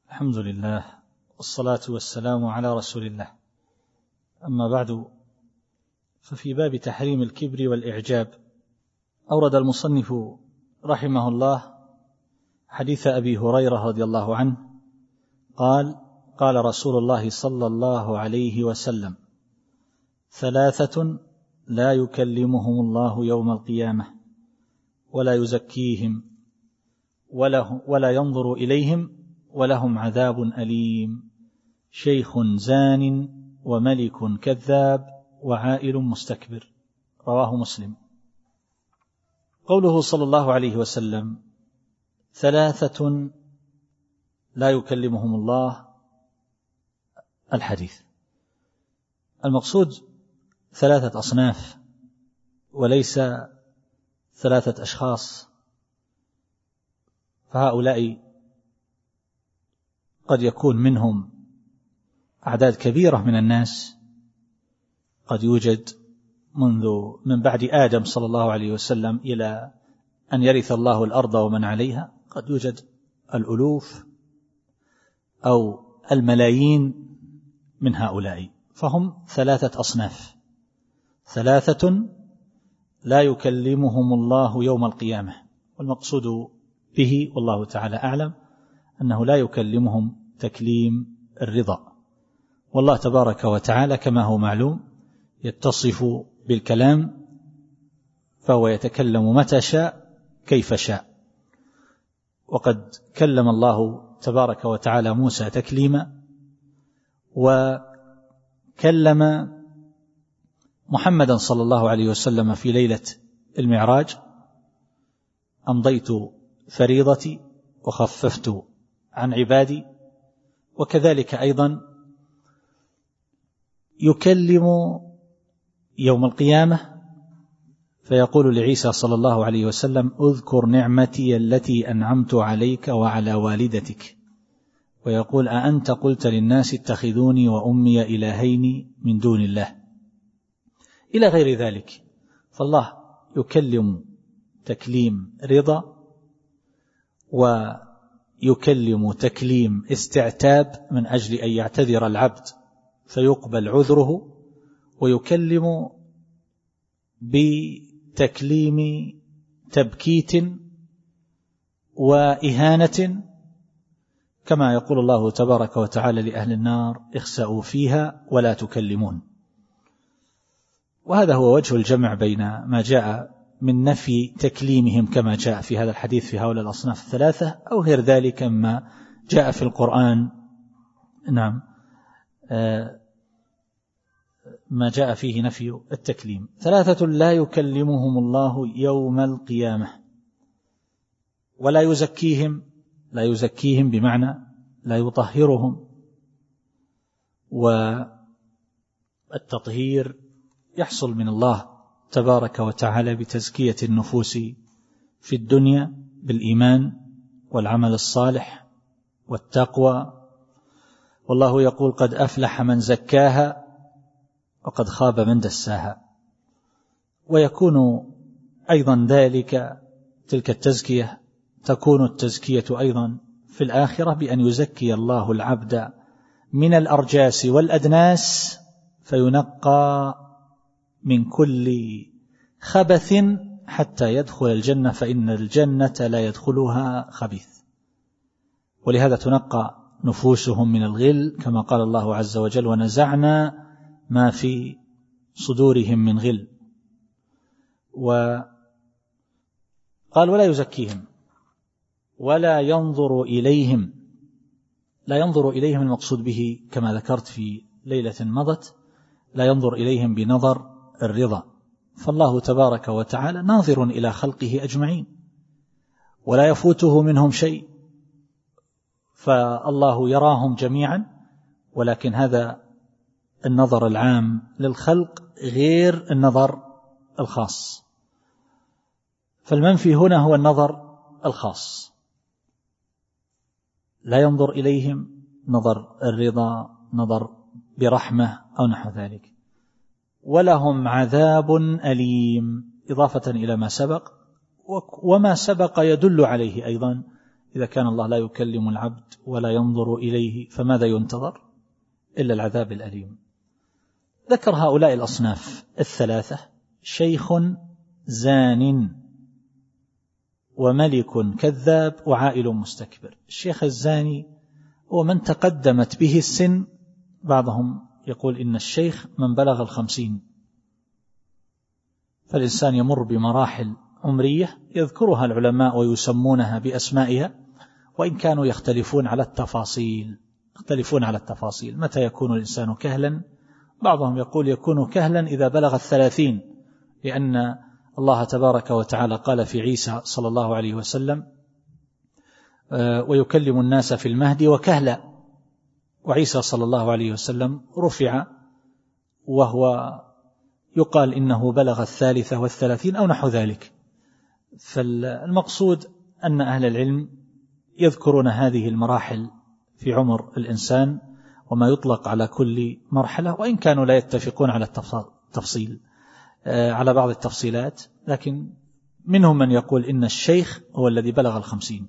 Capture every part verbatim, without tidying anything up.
الحمد لله والصلاة والسلام على رسول الله. أما بعد، ففي باب تحريم الكبر والإعجاب أورد المصنف رحمه الله حديث أبي هريرة رضي الله عنه قال: قال رسول الله صلى الله عليه وسلم: ثلاثة لا يكلمهم الله يوم القيامة ولا يزكيهم ولا, ولا ينظر إليهم ولهم عذاب أليم: شيخ زان وملك كذاب وعائل مستكبر. رواه مسلم. قوله صلى الله عليه وسلم ثلاثة لا يكلمهم الله، الحديث المقصود ثلاثة أصناف وليس ثلاثة أشخاص، فهؤلاء قد يكون منهم أعداد كبيرة من الناس، قد يوجد منذ من بعد آدم صلى الله عليه وسلم إلى أن يرث الله الأرض ومن عليها، قد يوجد الألوف أو الملايين من هؤلاء، فهم ثلاثة أصناف: ثلاثة لا يكلمهم الله يوم القيامة، والمقصود به والله تعالى أعلم أنه لا يكلمهم تكليم الرضا، والله تبارك وتعالى كما هو معلوم يتصف بالكلام، فهو يتكلم متى شاء كيف شاء، وقد كلم الله تبارك وتعالى موسى تكليما، وكلم محمدا صلى الله عليه وسلم في ليلة المعراج: أمضيت فريضتي وخففت عن عبادي. وكذلك أيضا يكلم يوم القيامة فيقول لعيسى صلى الله عليه وسلم: اذكر نعمتي التي أنعمت عليك وعلى والدتك، ويقول: أأنت قلت للناس اتخذوني وأمي إلهين من دون الله، إلى غير ذلك. فالله يكلم تكليم رضا، ويكلم تكليم استعتاب من أجل أن يعتذر العبد فيقبل عذره، ويكلم بتكليم تبكيت وإهانة، كما يقول الله تبارك وتعالى لأهل النار: اخسأوا فيها ولا تكلمون. وهذا هو وجه الجمع بين ما جاء من نفي تكليمهم كما جاء في هذا الحديث في هؤلاء الأصناف الثلاثة، أو غير ذلك ما جاء في القرآن، نعم، ما جاء فيه نفي التكليم. ثلاثة لا يكلمهم الله يوم القيامة ولا يزكيهم، لا يزكيهم بمعنى لا يطهرهم، والتطهير يحصل من الله تبارك وتعالى بتزكية النفوس في الدنيا بالإيمان والعمل الصالح والتقوى، والله يقول: قد أفلح من زكاها وقد خاب من دساها. ويكون أيضا ذلك تلك التزكية تكون التزكية أيضا في الآخرة بأن يزكي الله العبد من الأرجاس والأدناس فينقى من كل خبث حتى يدخل الجنة، فإن الجنة لا يدخلها خبيث. ولهذا تنقى نفوسهم من الغل، كما قال الله عز وجل: ونزعنا ما في صدورهم من غل. وقال: ولا يزكيهم ولا ينظر إليهم. لا ينظر إليهم المقصود به كما ذكرت في ليلة مضت، لا ينظر إليهم بنظر الرضا، فالله تبارك وتعالى ناظر إلى خلقه أجمعين ولا يفوته منهم شيء، فالله يراهم جميعا، ولكن هذا النظر العام للخلق غير النظر الخاص، فالمنفي هنا هو النظر الخاص. لا ينظر إليهم نظر الرضا، نظر برحمة أو نحو ذلك. ولهم عذاب أليم، إضافة إلى ما سبق، وما سبق يدل عليه أيضا إذا كان الله لا يكلم العبد ولا ينظر إليه فماذا ينتظر إلا العذاب الأليم. ذكر هؤلاء الأصناف الثلاثة: شيخ زان وملك كذاب وعائل مستكبر. الشيخ الزاني هو من تقدمت به السن، بعضهم يقول إن الشيخ من بلغ الخمسين، فالإنسان يمر بمراحل عمرية يذكرها العلماء ويسمونها بأسمائها، وإن كانوا يختلفون على التفاصيل يختلفون على التفاصيل متى يكون الإنسان كهلا. بعضهم يقول يكون كهلا إذا بلغ الثلاثين، لأن الله تبارك وتعالى قال في عيسى صلى الله عليه وسلم: ويكلم الناس في المهد وكهلا. وعيسى صلى الله عليه وسلم رفع وهو يقال إنه بلغ الثالثة والثلاثين أو نحو ذلك. فالمقصود أن أهل العلم يذكرون هذه المراحل في عمر الإنسان وما يطلق على كل مرحلة، وإن كانوا لا يتفقون على التفصيل على بعض التفصيلات، لكن منهم من يقول إن الشيخ هو الذي بلغ الخمسين.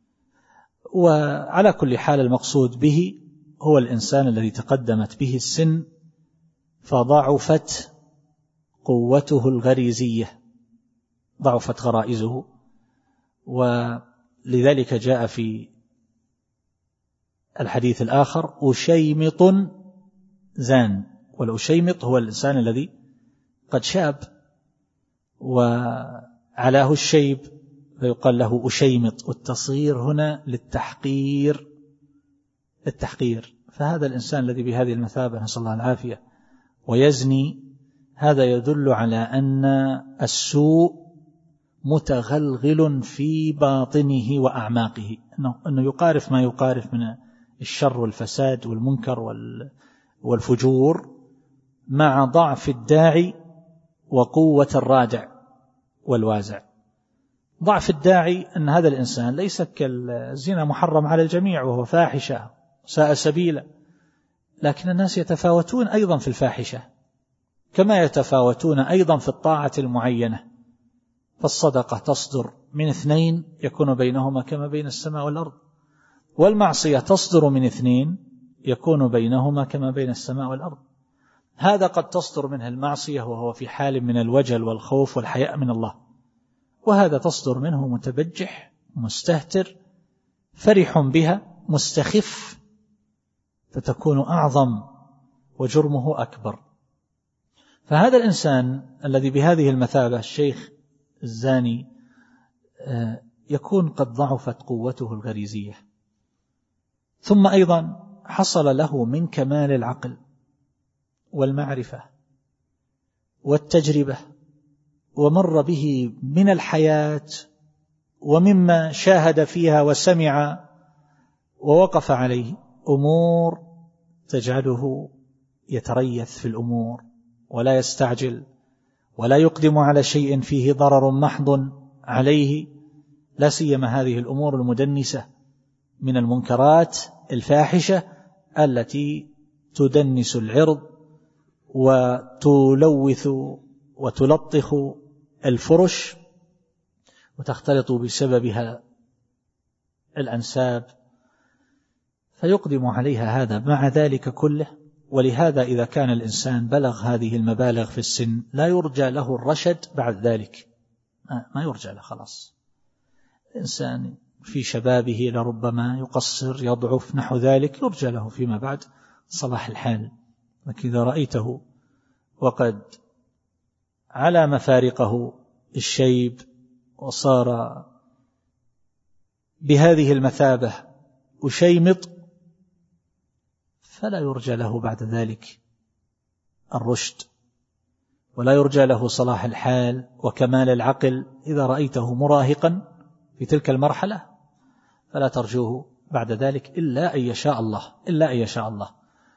وعلى كل حال المقصود به هو الإنسان الذي تقدمت به السن فضعفت قوته الغريزية، ضعفت غرائزه. ولذلك جاء في الحديث الآخر: أشيمط زان. والأشيمط هو الإنسان الذي قد شاب وعلاه الشيب فيقال له أشيمط، والتصغير هنا للتحقير التحقير فهذا الإنسان الذي بهذه المثابة نسأل الله العافية ويزني، هذا يدل على أن السوء متغلغل في باطنه وأعماقه، أنه يقارف ما يقارف من الشر والفساد والمنكر والفجور مع ضعف الداعي وقوة الرادع والوازع. ضعف الداعي أن هذا الإنسان ليس كالزنا محرم على الجميع وهو فاحشة ساء سبيلا، لكن الناس يتفاوتون أيضا في الفاحشة كما يتفاوتون أيضا في الطاعة المعينة. فالصدقة تصدر من اثنين يكون بينهما كما بين السماء والأرض، والمعصية تصدر من اثنين يكون بينهما كما بين السماء والأرض. هذا قد تصدر منه المعصية وهو في حال من الوجل والخوف والحياء من الله، وهذا تصدر منه متبجح مستهتر فرح بها مستخف، فتكون أعظم وجرمه أكبر. فهذا الإنسان الذي بهذه المثابة الشيخ الزاني يكون قد ضعفت قوته الغريزية، ثم أيضا حصل له من كمال العقل والمعرفة والتجربة ومر به من الحياة ومما شاهد فيها وسمع ووقف عليه أمور تجعله يتريث في الأمور ولا يستعجل ولا يقدم على شيء فيه ضرر محض عليه، لا سيما هذه الأمور المدنسة من المنكرات الفاحشة التي تدنس العرض وتلوث وتلطخ الفرش وتختلط بسببها الأنساب، فيقدم عليها هذا مع ذلك كله. ولهذا إذا كان الإنسان بلغ هذه المبالغ في السن لا يرجى له الرشد بعد ذلك، ما يرجى له خلاص. الإنسان في شبابه لربما يقصر يضعف نحو ذلك، يرجى له فيما بعد صلاح الحال. لكن إذا رأيته وقد على مفارقه الشيب وصار بهذه المثابة وشيمط، فلا يرجى له بعد ذلك الرشد ولا يرجى له صلاح الحال وكمال العقل. إذا رأيته مراهقا في تلك المرحلة فلا ترجوه بعد ذلك إلا أن يشاء الله إلا أن يشاء الله.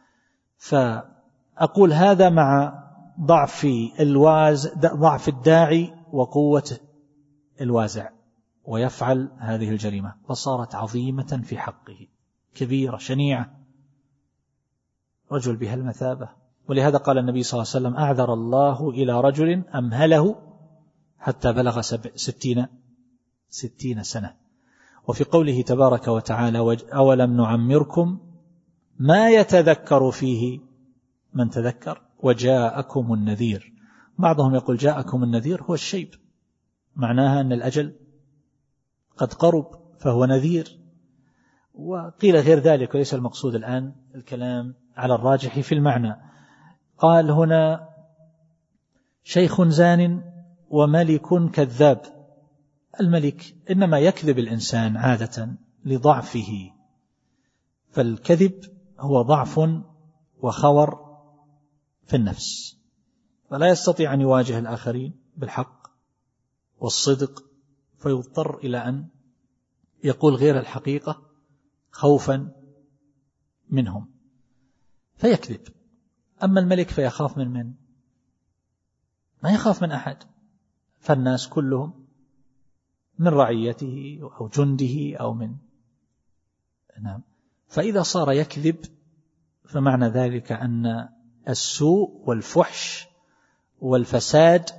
فأقول هذا مع ضعف الواز ضعف الداعي وقوة الوازع، ويفعل هذه الجريمة وصارت عظيمة في حقه كبيرة شنيعة، رجل بها المثابة. ولهذا قال النبي صلى الله عليه وسلم: أعذر الله إلى رجل أمهله حتى بلغ ستين ستين سنة. وفي قوله تبارك وتعالى أولم نعمركم ما يتذكر فيه من تذكر وجاءكم النذير. بعضهم يقول جاءكم النذير هو الشيب، معناها أن الأجل قد قرب فهو نذير، وقيل غير ذلك وليس المقصود الآن الكلام على الراجح في المعنى. قال هنا شيخ زان وملك كذاب. الملك إنما يكذب الإنسان عادة لضعفه، فالكذب هو ضعف وخور في النفس، فلا يستطيع أن يواجه الآخرين بالحق والصدق، فيضطر إلى أن يقول غير الحقيقة خوفا منهم فيكذب. أما الملك فيخاف من من؟ ما يخاف من أحد، فالناس كلهم من رعيته أو جنده أو من نعم. فإذا صار يكذب فمعنى ذلك أن السوء والفحش والفساد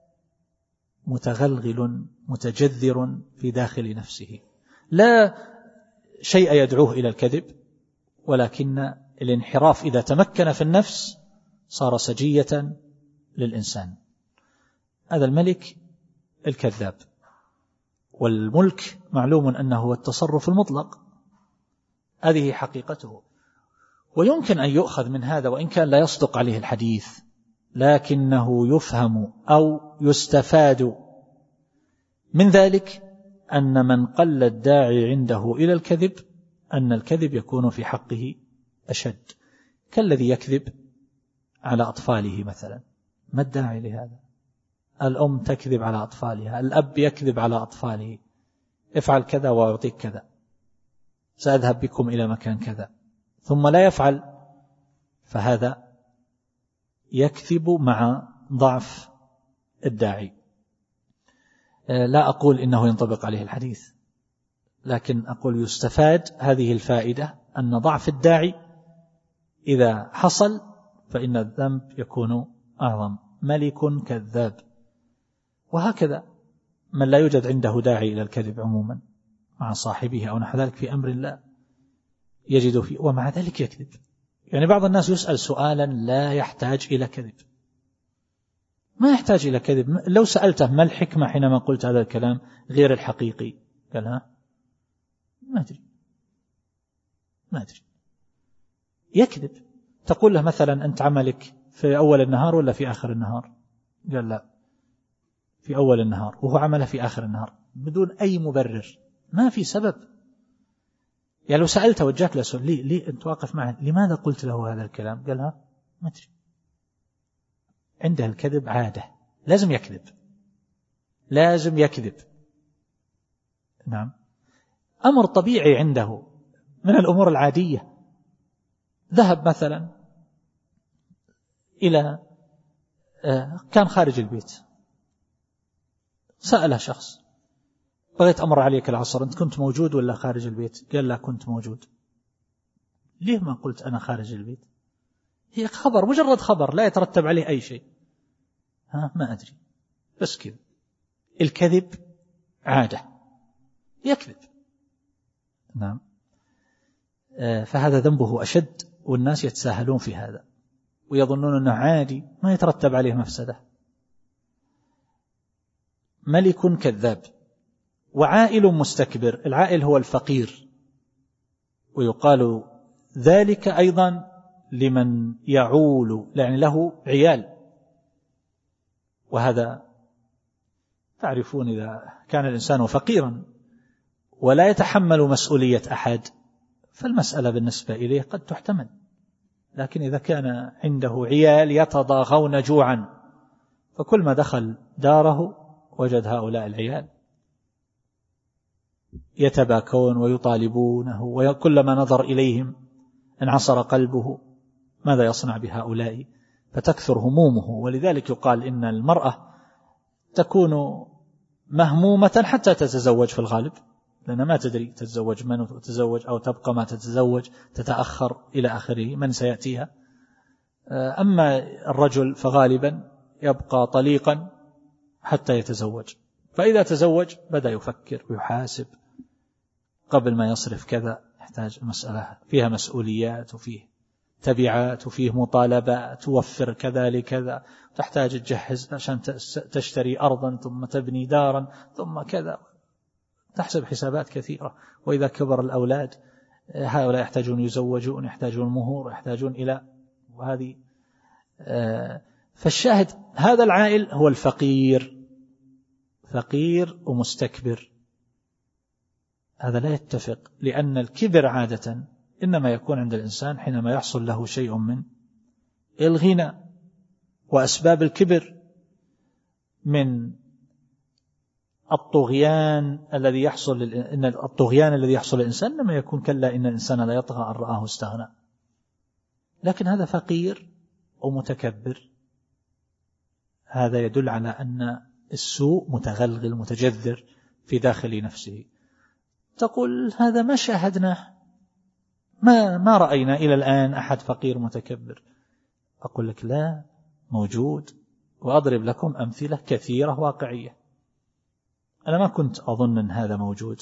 متغلغل متجذر في داخل نفسه، لا شيء يدعوه إلى الكذب، ولكن الانحراف إذا تمكن في النفس صار سجية للإنسان. هذا الملك الكذاب. والملك معلوم أنه هو التصرف المطلق، هذه حقيقته. ويمكن أن يؤخذ من هذا وإن كان لا يصدق عليه الحديث، لكنه يفهم أو يستفاد من ذلك أن من قل الداعي عنده إلى الكذب أن الكذب يكون في حقه أشد، كالذي يكذب على أطفاله مثلا. ما الداعي لهذا؟ الأم تكذب على أطفالها، الأب يكذب على أطفاله، افعل كذا وأعطيك كذا، سأذهب بكم إلى مكان كذا، ثم لا يفعل، فهذا يكذب مع ضعف الداعي. لا أقول إنه ينطبق عليه الحديث، لكن أقول يستفاد هذه الفائدة أن ضعف الداعي إذا حصل فإن الذنب يكون أعظم. ملك كذاب. وهكذا من لا يوجد عنده داعي إلى الكذب عموما مع صاحبه أو نحو ذلك في أمر الله يجد فيه ومع ذلك يكذب. يعني بعض الناس يسأل سؤالا لا يحتاج إلى كذب، ما يحتاج إلى كذب. لو سألته ما الحكمة حينما قلت هذا الكلام غير الحقيقي، قال ها ما أدري ما أدري يكذب. تقول له مثلا أنت عملك في أول النهار ولا في آخر النهار؟ قال لا في أول النهار، وهو عمله في آخر النهار بدون أي مبرر، ما في سبب. يعني لو سألته وجاك له سؤال ليه ليه أنت واقف معه لماذا قلت له هذا الكلام؟ قال ها ما أدري. عنده الكذب عادة، لازم يكذب لازم يكذب نعم. أمر طبيعي عنده من الأمور العادية. ذهب مثلا إلى كان خارج البيت، سأله شخص بغيت أمر عليك العصر، أنت كنت موجود ولا خارج البيت؟ قال لا كنت موجود. ليه ما قلت أنا خارج البيت؟ هي خبر، مجرد خبر لا يترتب عليه أي شيء. ها ما أدري، بس كذا. الكذب عادة، يكذب نعم. فهذا ذنبه أشد، والناس يتساهلون في هذا ويظنون أنه عادي ما يترتب عليه مفسدة. ملك كذاب. وعائل مستكبر. العائل هو الفقير، ويقال ذلك أيضا لمن يعول يعني له عيال، وهذا تعرفون إذا كان الإنسان فقيرا ولا يتحمل مسؤولية أحد فالمسألة بالنسبة إليه قد تحتمل، لكن إذا كان عنده عيال يتضاغون جوعا فكل ما دخل داره وجد هؤلاء العيال يتباكون ويطالبونه، وكلما نظر إليهم انعصر قلبه ماذا يصنع بهؤلاء، فتكثر همومه. ولذلك يقال إن المرأة تكون مهمومة حتى تتزوج في الغالب، لأنها ما تدري تتزوج من تتزوج أو تبقى ما تتزوج، تتأخر إلى آخره من سيأتيها. أما الرجل فغالبا يبقى طليقا حتى يتزوج، فإذا تزوج بدأ يفكر ويحاسب قبل ما يصرف كذا يحتاج مسألة فيها مسؤوليات وفيه تبعات وفيه مطالبات، توفر كذا لكذا، تحتاج تجهز عشان تشتري أرضا ثم تبني دارا ثم كذا، تحسب حسابات كثيرة. وإذا كبر الأولاد هؤلاء يحتاجون يزوجون، يحتاجون مهور، يحتاجون إلى وهذه. فالشاهد هذا العائل هو الفقير، فقير ومستكبر. هذا لا يتفق، لأن الكبر عادة إنما يكون عند الإنسان حينما يحصل له شيء من الغنى. وأسباب الكبر من الطغيان الذي يحصل إن الطغيان الذي يحصل للإنسان إنما يكون كلا إن الإنسان لا يطغى أن رآه استغنى. لكن هذا فقير ومتكبر، هذا يدل على أن السوء متغلغل متجذر في داخل نفسه. تقول هذا ما شاهدناه، ما ما رأينا إلى الآن أحد فقير متكبر. أقول لك لا، موجود، وأضرب لكم أمثلة كثيرة واقعية. أنا ما كنت أظن أن هذا موجود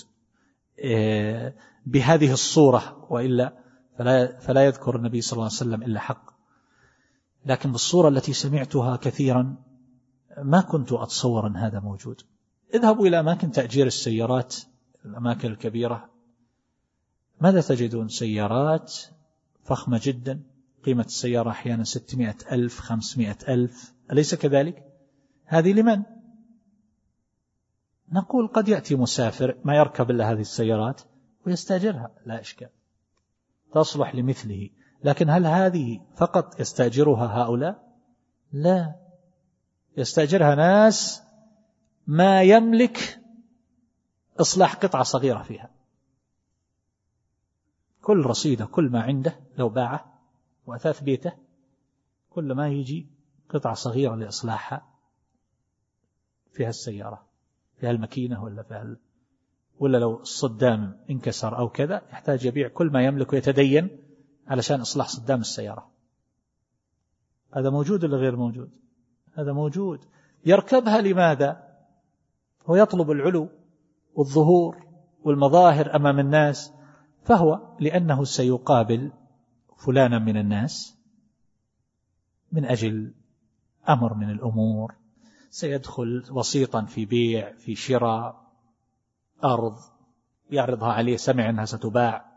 بهذه الصورة، وإلا فلا, فلا يذكر النبي صلى الله عليه وسلم إلا حق، لكن بالصورة التي سمعتها كثيرا ما كنت أتصور أن هذا موجود. اذهبوا إلى أماكن تأجير السيارات، الأماكن الكبيرة، ماذا تجدون؟ سيارات فخمة جدا، قيمة السيارة أحيانا ستمائة ألف خمسمائة ألف، أليس كذلك؟ هذه لمن؟ نقول قد يأتي مسافر ما يركب إلا هذه السيارات ويستأجرها، لا إشكال، تصلح لمثله. لكن هل هذه فقط يستأجرها هؤلاء؟ لا، يستأجرها ناس ما يملك إصلاح قطعة صغيرة فيها، كل رصيده كل ما عنده لو باعه وأثاث بيته كل ما يجي قطعة صغيرة لإصلاحها فيها السيارة، فيها الماكينة ولا فيها، ولا لو الصدام انكسر أو كذا يحتاج يبيع كل ما يملك ويتدين علشان إصلاح صدام السيارة. هذا موجود ولا غير موجود؟ هذا موجود. يركبها لماذا؟ هو يطلب العلو والظهور والمظاهر أمام الناس، فهو لأنه سيقابل فلانا من الناس من أجل أمر من الأمور، سيدخل وسيطا في بيع في شراء أرض يعرضها عليه، سمع أنها ستباع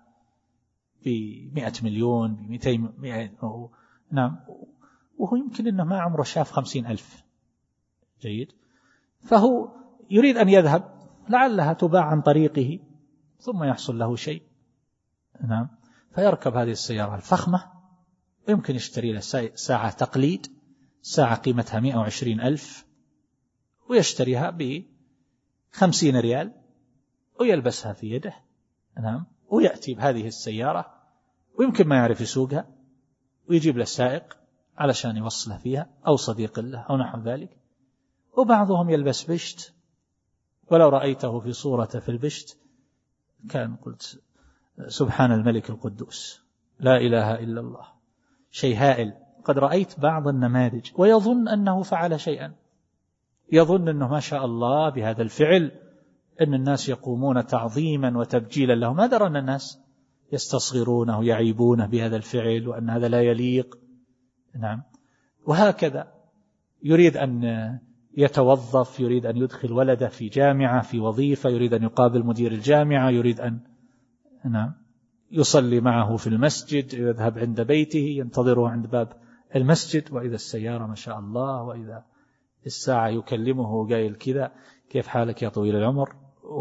بمئة مليون بمئتين مئة، نعم، وهو يمكن أنه ما عمره شاف خمسين ألف. جيد، فهو يريد أن يذهب لعلها تباع عن طريقه ثم يحصل له شيء، نعم، فيركب هذه السيارة الفخمة، ويمكن يشتري له ساعة تقليد، ساعة قيمتها مئة وعشرين ألف، ويشتريها بخمسين ريال ويلبسها في يده، نعم، ويأتي بهذه السيارة ويمكن ما يعرف يسوقها، ويجيب له سائق علشان يوصله فيها أو صديق له أو نحو ذلك. وبعضهم يلبس بشت، ولو رأيته في صورته في البشت كان قلت سبحان الملك القدوس لا إله إلا الله، شيء هائل. قد رأيت بعض النماذج ويظن أنه فعل شيئا، يظن أنه ما شاء الله بهذا الفعل أن الناس يقومون تعظيما وتبجيلا له، ما درى أن الناس يستصغرونه يعيبونه بهذا الفعل وأن هذا لا يليق، نعم. وهكذا يريد أن يتوظف، يريد أن يدخل ولده في جامعة في وظيفة، يريد أن يقابل مدير الجامعة، يريد أن نعم يصلي معه في المسجد، يذهب عند بيته ينتظره عند باب المسجد، وإذا السيارة ما شاء الله، وإذا الساعة يكلمه قايل كذا كيف حالك يا طويل العمر،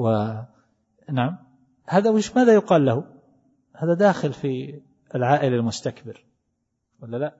ونعم، هذا وش ماذا يقال له؟ هذا داخل في العائل المستكبر ولا لا؟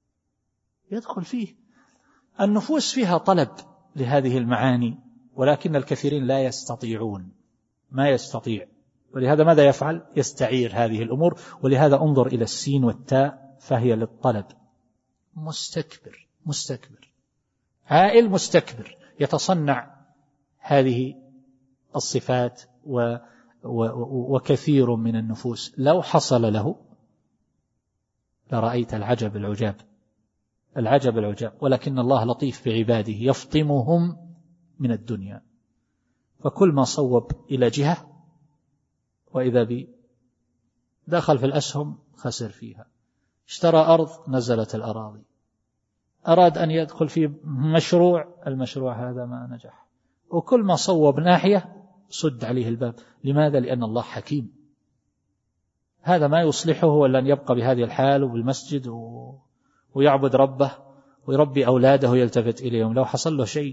يدخل فيه. النفوس فيها طلب لهذه المعاني، ولكن الكثيرين لا يستطيعون، ما يستطيع، ولهذا ماذا يفعل؟ يستعير هذه الأمور. ولهذا انظر إلى السين والتاء فهي للطلب. مستكبر، مستكبر، عائل مستكبر، يتصنع هذه الصفات. و و وكثير من النفوس لو حصل له لرأيت العجب العجاب، العجب العجاب. ولكن الله لطيف بعباده يفطمهم من الدنيا، فكل ما صوب إلى جهة وإذا بي دخل في الأسهم خسر فيها، اشترى أرض نزلت الأراضي، أراد أن يدخل في مشروع، المشروع هذا ما نجح، وكل ما صوب ناحية صد عليه الباب. لماذا؟ لأن الله حكيم. هذا ما يصلحه إلا أن يبقى بهذه الحال وبالمسجد و... ويعبد ربه ويربي أولاده ويلتفت إليهم. لو حصل له شيء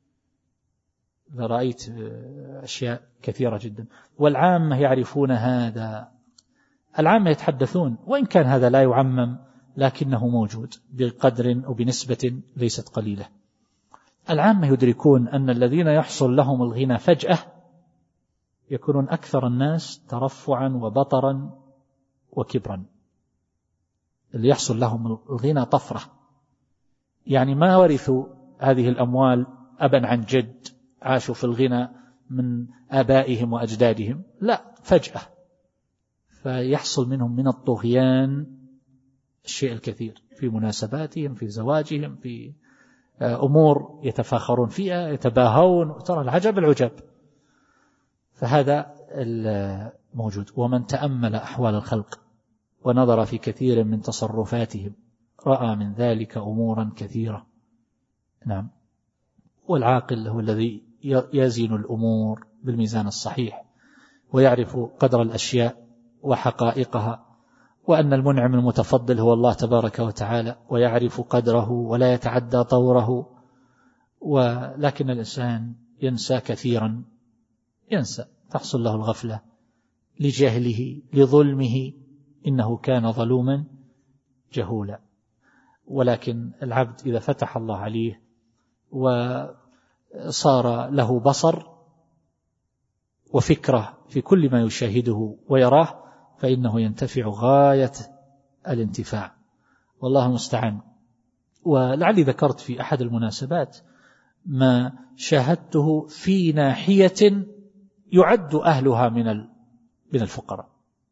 رأيت أشياء كثيرة جدا. والعامة يعرفون هذا، العامة يتحدثون، وإن كان هذا لا يعمم لكنه موجود بقدر وبنسبة ليست قليلة. العامة يدركون أن الذين يحصل لهم الغنى فجأة يكونون أكثر الناس ترفعا وبطرا وكبرا. اللي يحصل لهم الغنى طفرة، يعني ما ورثوا هذه الأموال أبا عن جد، عاشوا في الغنى من آبائهم وأجدادهم، لا، فجأة فيحصل منهم من الطغيان الشيء الكثير في مناسباتهم، في زواجهم، في أمور يتفاخرون فيها، يتباهون، ترى العجب العجب. فهذا الموجود. ومن تأمل أحوال الخلق ونظر في كثير من تصرفاتهم رأى من ذلك أمورا كثيرة. نعم. والعاقل هو الذي يزن الأمور بالميزان الصحيح ويعرف قدر الأشياء وحقائقها، وأن المنعم المتفضل هو الله تبارك وتعالى، ويعرف قدره ولا يتعدى طوره. ولكن الإنسان ينسى كثيرا، ينسى، تحصل له الغفلة لجهله لظلمه، إنه كان ظلوما جهولا. ولكن العبد إذا فتح الله عليه وصار له بصر وفكرة في كل ما يشاهده ويراه، فإنه ينتفع غاية الانتفاع، والله المستعان. ولعلي ذكرت في أحد المناسبات ما شاهدته في ناحية يعد أهلها من من الفقراء،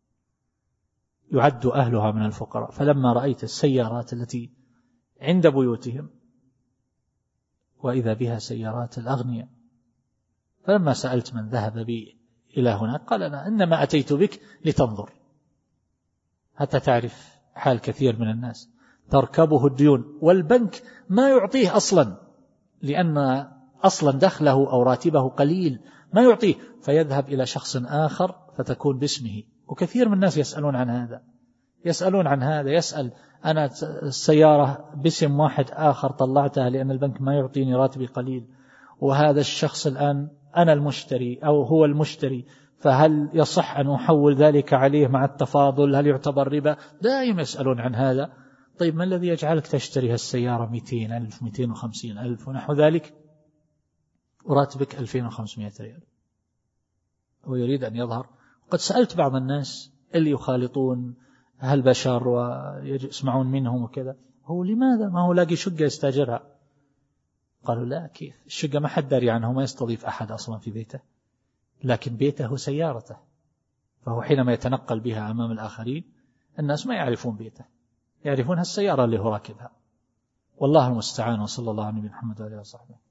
يعد أهلها من الفقراء. فلما رأيت السيارات التي عند بيوتهم وإذا بها سيارات الأغنياء، فلما سألت من ذهب بي إلى هناك قال أنا إنما أتيت بك لتنظر، حتى تعرف حال كثير من الناس تركبه الديون، والبنك ما يعطيه أصلا، لأن أصلا دخله أو راتبه قليل، ما يعطيه، فيذهب إلى شخص آخر فتكون باسمه. وكثير من الناس يسألون عن هذا، يسألون عن هذا، يسأل أنا السيارة باسم واحد آخر طلعتها لأن البنك ما يعطيني راتبي قليل، وهذا الشخص الآن أنا المشتري أو هو المشتري، فهل يصح أن أحول ذلك عليه مع التفاضل؟ هل يعتبر ربا؟ دائما يسألون عن هذا. طيب ما الذي يجعلك تشتري هالسيارة مئتين ألف مئتين وخمسين ألف ونحو ذلك وراتبك ألفين وخمسمائة ريال؟ هو يريد أن يظهر. قد سألت بعض الناس اللي يخالطون هالبشر ويسمعون منهم وكذا، هو لماذا ما هو لاقي شقة يستاجرها؟ قالوا لا، كيف الشقة ما حد داري عنه، ما يستضيف أحد أصلا في بيته، لكن بيته سيارته، فهو حينما يتنقل بها أمام الآخرين الناس ما يعرفون بيته، يعرفون هالسيارة اللي هو راكبها. والله المستعان، وصلى الله على نبينا محمد وعلى آله وصحبه.